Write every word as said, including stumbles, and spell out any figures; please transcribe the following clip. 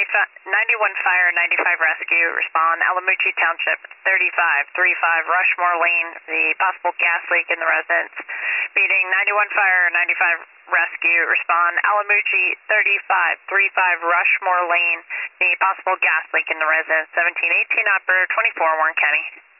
ninety-one Fire, ninety-five Rescue, respond Alamucci Township, thirty-five thirty-five Rushmore Lane, the possible gas leak in the residence. Meeting ninety-one Fire, ninety-five Rescue, respond Alamucci, thirty-five thirty-five Rushmore Lane, the possible gas leak in the residence. seventeen eighteen operator, twenty-four Warren County.